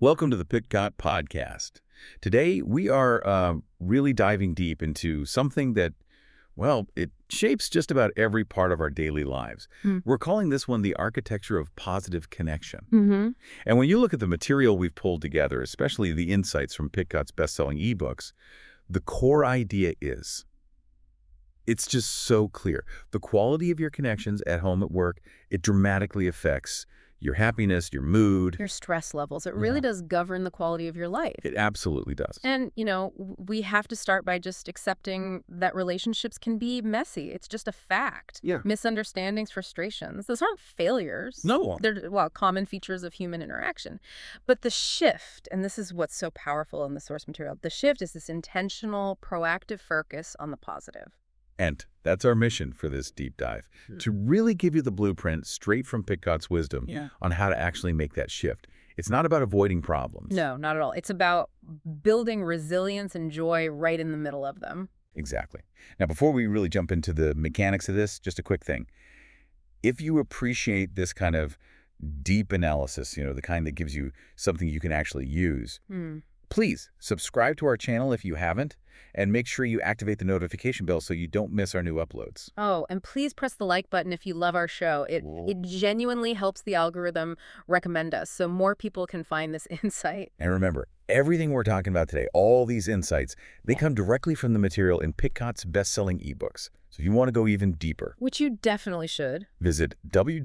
Welcome to the Pitcott Podcast. Today, we are really diving deep into something that, well, it shapes just about every part of our daily lives. Mm. We're calling this one the architecture of positive connection. Mm-hmm. And when you look at the material we've pulled together, especially the insights from Pitcott's best-selling ebooks, the core idea is, it's just so clear. The quality of your connections at home, at work, it dramatically affects your happiness, your mood. Your stress levels. It really does govern the quality of your life. It absolutely does. And, we have to start by just accepting that relationships can be messy. It's just a fact. Yeah. Misunderstandings, frustrations. Those aren't failures. No. They're, common features of human interaction. But the shift, and this is what's so powerful in the source material, the shift is this intentional, proactive focus on the positive. And that's our mission for this deep dive, to really give you the blueprint straight from Pitcott's wisdom on how to actually make that shift. It's not about avoiding problems. No, not at all. It's about building resilience and joy right in the middle of them. Exactly. Now, before we really jump into the mechanics of this, just a quick thing. If you appreciate this kind of deep analysis, the kind that gives you something you can actually use, please subscribe to our channel if you haven't, and make sure you activate the notification bell so you don't miss our new uploads. Oh, and please press the like button if you love our show. It genuinely helps the algorithm recommend us so more people can find this insight. And remember, everything we're talking about today, all these insights, they come directly from the material in Pitcott's best-selling ebooks. So if you want to go even deeper, which you definitely should, visit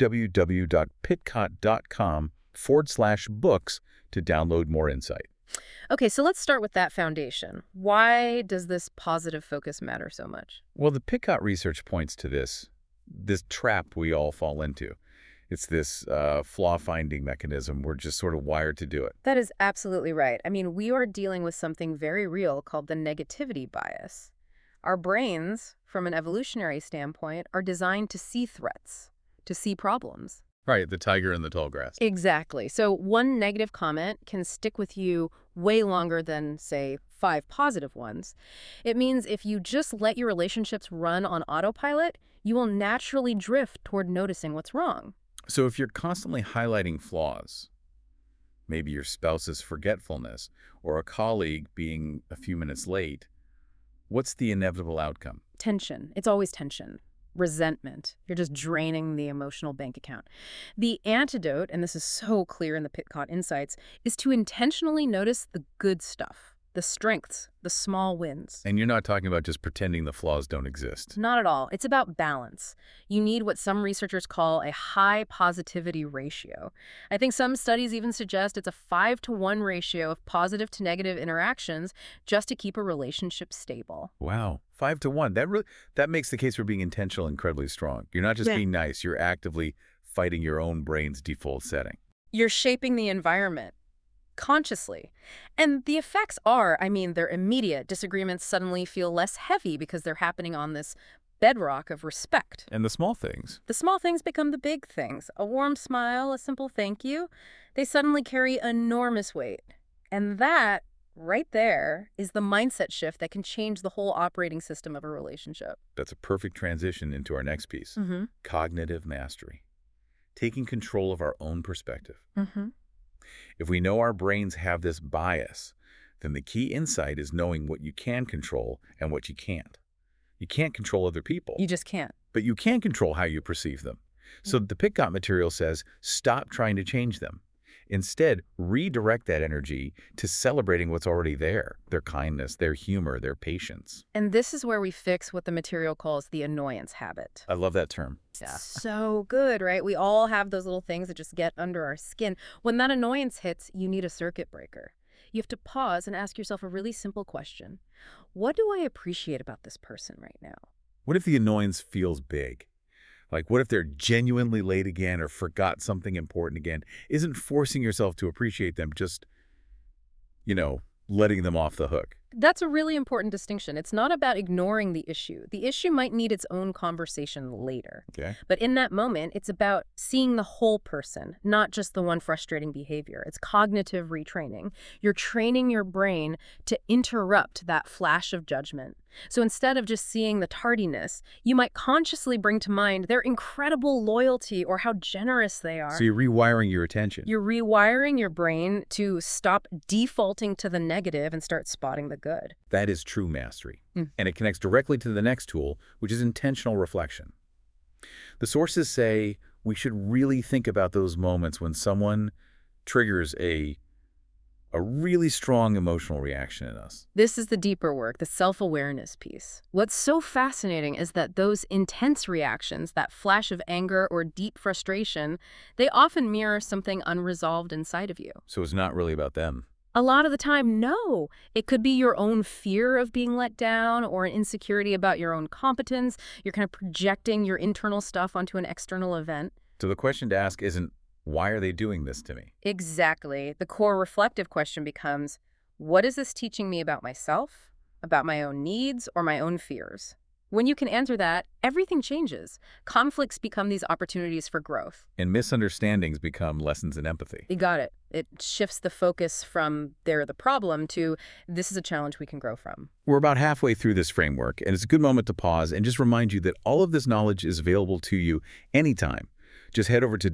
www.pitcott.com/books to download more insight. Okay, so let's start with that foundation. Why does this positive focus matter so much? Well, the Pitcott research points to this trap we all fall into. It's this flaw-finding mechanism. We're just sort of wired to do it. That is absolutely right. I mean, we are dealing with something very real called the negativity bias. Our brains, from an evolutionary standpoint, are designed to see threats, to see problems. Right, the tiger in the tall grass. Exactly. So one negative comment can stick with you way longer than, say, 5 positive ones. It means if you just let your relationships run on autopilot, you will naturally drift toward noticing what's wrong. So if you're constantly highlighting flaws, maybe your spouse's forgetfulness or a colleague being a few minutes late, what's the inevitable outcome? Tension. It's always tension. Resentment. You're just draining the emotional bank account. The antidote, and this is so clear in the Pitcott Insights, is to intentionally notice the good stuff, the strengths, the small wins. And you're not talking about just pretending the flaws don't exist. Not at all. It's about balance. You need what some researchers call a high positivity ratio. I think some studies even suggest it's a 5-to-1 ratio of positive to negative interactions just to keep a relationship stable. Wow. 5-to-1. That makes the case for being intentional incredibly strong. You're not just being nice. You're actively fighting your own brain's default setting. You're shaping the environment consciously. And the effects are, they're immediate. Disagreements suddenly feel less heavy because they're happening on this bedrock of respect. And the small things. The small things become the big things. A warm smile, a simple thank you, they suddenly carry enormous weight. And that, right there, is the mindset shift that can change the whole operating system of a relationship. That's a perfect transition into our next piece. Cognitive mastery. Taking control of our own perspective. If we know our brains have this bias, then the key insight is knowing what you can control and what you can't. You can't control other people. You just can't. But you can control how you perceive them. So the Pitcott material says, stop trying to change them. Instead, redirect that energy to celebrating what's already there, their kindness, their humor, their patience. And this is where we fix what the material calls the annoyance habit. I love that term. So good, right? We all have those little things that just get under our skin. When that annoyance hits, you need a circuit breaker. You have to pause and ask yourself a really simple question. What do I appreciate about this person right now? What if the annoyance feels big? Like, what if they're genuinely late again or forgot something important again? Isn't forcing yourself to appreciate them just, letting them off the hook? That's a really important distinction. It's not about ignoring the issue. The issue might need its own conversation later. Okay. But in that moment, it's about seeing the whole person, not just the one frustrating behavior. It's cognitive retraining. You're training your brain to interrupt that flash of judgment. So instead of just seeing the tardiness, you might consciously bring to mind their incredible loyalty or how generous they are. So you're rewiring your attention. You're rewiring your brain to stop defaulting to the negative and start spotting the good. That is true mastery. Mm. And it connects directly to the next tool, which is intentional reflection. The sources say we should really think about those moments when someone triggers a really strong emotional reaction in us. This is the deeper work, the self-awareness piece. What's so fascinating is that those intense reactions, that flash of anger or deep frustration, they often mirror something unresolved inside of you. So it's not really about them. A lot of the time, no. It could be your own fear of being let down or an insecurity about your own competence. You're kind of projecting your internal stuff onto an external event. So the question to ask isn't, why are they doing this to me? Exactly. The core reflective question becomes, what is this teaching me about myself, about my own needs, or my own fears? When you can answer that, everything changes. Conflicts become these opportunities for growth. And misunderstandings become lessons in empathy. You got it. It shifts the focus from they're the problem to this is a challenge we can grow from. We're about halfway through this framework, and it's a good moment to pause and just remind you that all of this knowledge is available to you anytime. Just head over to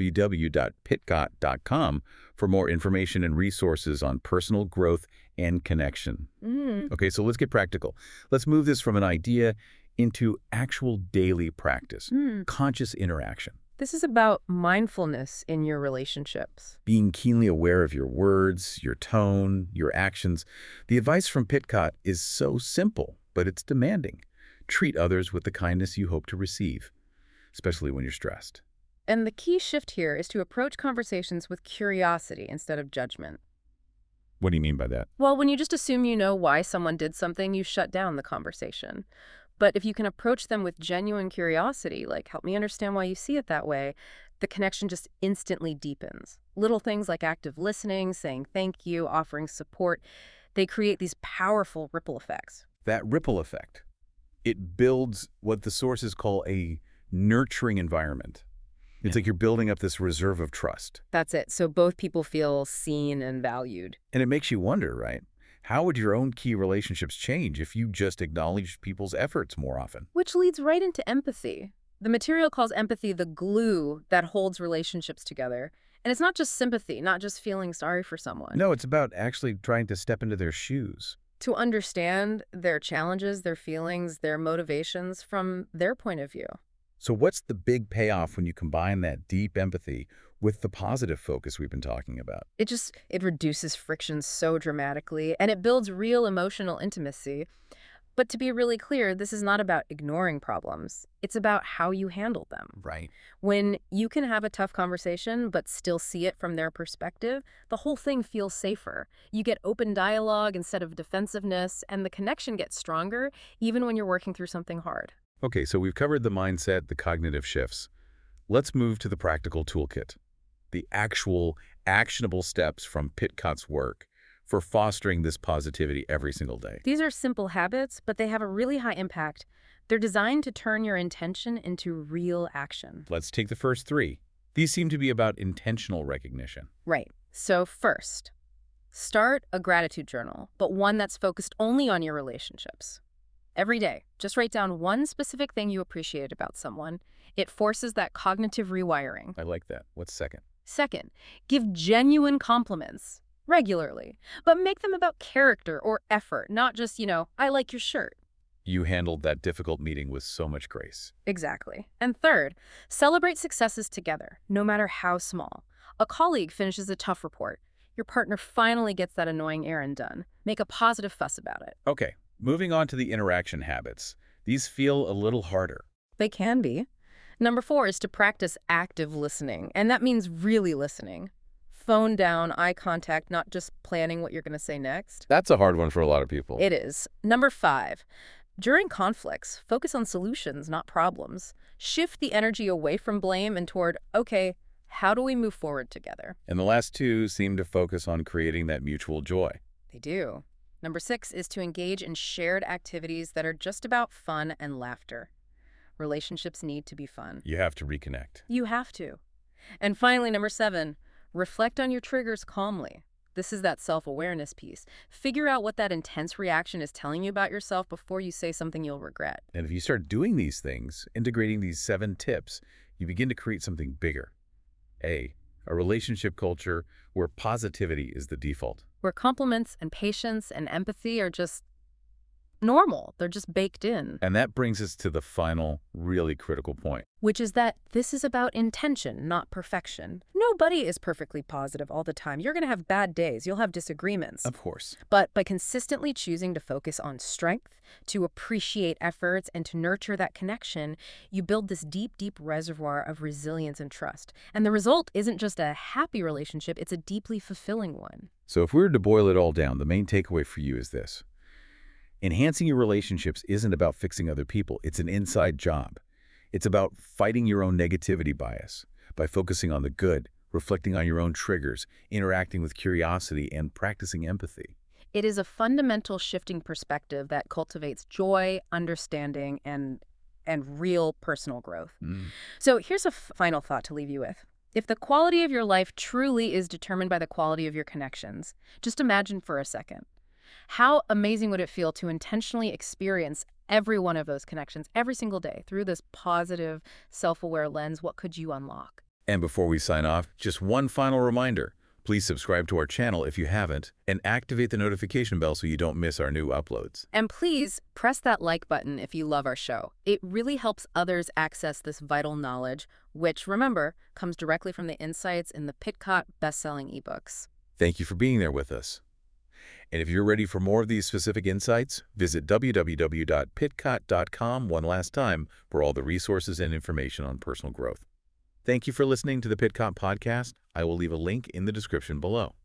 www.pitcott.com for more information and resources on personal growth and connection. Okay, so let's get practical. Let's move this from an idea into actual daily practice, conscious interaction. This is about mindfulness in your relationships. Being keenly aware of your words, your tone, your actions. The advice from Pitcott is so simple, but it's demanding. Treat others with the kindness you hope to receive, especially when you're stressed. And the key shift here is to approach conversations with curiosity instead of judgment. What do you mean by that? Well, when you just assume you know why someone did something, you shut down the conversation. But if you can approach them with genuine curiosity, like, help me understand why you see it that way, the connection just instantly deepens. Little things like active listening, saying thank you, offering support, they create these powerful ripple effects. That ripple effect, it builds what the sources call a nurturing environment. It's like you're building up this reserve of trust. That's it. So both people feel seen and valued. And it makes you wonder, right? How would your own key relationships change if you just acknowledged people's efforts more often? Which leads right into empathy. The material calls empathy the glue that holds relationships together. And it's not just sympathy, not just feeling sorry for someone. No, it's about actually trying to step into their shoes. To understand their challenges, their feelings, their motivations from their point of view. So what's the big payoff when you combine that deep empathy with the positive focus we've been talking about? It reduces friction so dramatically, and it builds real emotional intimacy. But to be really clear, this is not about ignoring problems. It's about how you handle them. Right. When you can have a tough conversation but still see it from their perspective, the whole thing feels safer. You get open dialogue instead of defensiveness, and the connection gets stronger even when you're working through something hard. Okay, so we've covered the mindset, the cognitive shifts. Let's move to the practical toolkit, the actual actionable steps from Pitcott's work for fostering this positivity every single day. These are simple habits, but they have a really high impact. They're designed to turn your intention into real action. Let's take the first three. These seem to be about intentional recognition. Right. So first, start a gratitude journal, but one that's focused only on your relationships. Every day, just write down one specific thing you appreciated about someone. It forces that cognitive rewiring. I like that. What's second? Second, give genuine compliments regularly, but make them about character or effort, not just, I like your shirt. You handled that difficult meeting with so much grace. Exactly. And third, celebrate successes together, no matter how small. A colleague finishes a tough report. Your partner finally gets that annoying errand done. Make a positive fuss about it. Okay, moving on to the interaction habits. These feel a little harder. They can be. Number 4 is to practice active listening, and that means really listening. Phone down, eye contact, not just planning what you're going to say next. That's a hard one for a lot of people. It is. Number 5, during conflicts, focus on solutions, not problems. Shift the energy away from blame and toward, okay, how do we move forward together? And the last two seem to focus on creating that mutual joy. They do. Number 6 is to engage in shared activities that are just about fun and laughter. Relationships need to be fun. You have to reconnect. You have to. And finally, number 7, reflect on your triggers calmly. This is that self-awareness piece. Figure out what that intense reaction is telling you about yourself before you say something you'll regret. And if you start doing these things, integrating these 7 tips, you begin to create something bigger. A relationship culture where positivity is the default. Where compliments and patience and empathy are just normal. They're just baked in. And that brings us to the final, really critical point. Which is that this is about intention, not perfection. Nobody is perfectly positive all the time. You're going to have bad days. You'll have disagreements. Of course. But by consistently choosing to focus on strength, to appreciate efforts, and to nurture that connection, you build this deep, deep reservoir of resilience and trust. And the result isn't just a happy relationship, it's a deeply fulfilling one. So if we were to boil it all down, the main takeaway for you is this. Enhancing your relationships isn't about fixing other people. It's an inside job. It's about fighting your own negativity bias by focusing on the good, reflecting on your own triggers, interacting with curiosity, and practicing empathy. It is a fundamental shifting perspective that cultivates joy, understanding, and real personal growth. So here's a final thought to leave you with. If the quality of your life truly is determined by the quality of your connections, just imagine for a second. How amazing would it feel to intentionally experience every one of those connections every single day through this positive, self-aware lens? What could you unlock? And before we sign off, just one final reminder. Please subscribe to our channel if you haven't, and activate the notification bell so you don't miss our new uploads. And please press that like button if you love our show. It really helps others access this vital knowledge, which, remember, comes directly from the insights in the Pitcott best-selling ebooks. Thank you for being there with us. And if you're ready for more of these specific insights, visit www.pitcott.com one last time for all the resources and information on personal growth. Thank you for listening to the Pitcott Podcast. I will leave a link in the description below.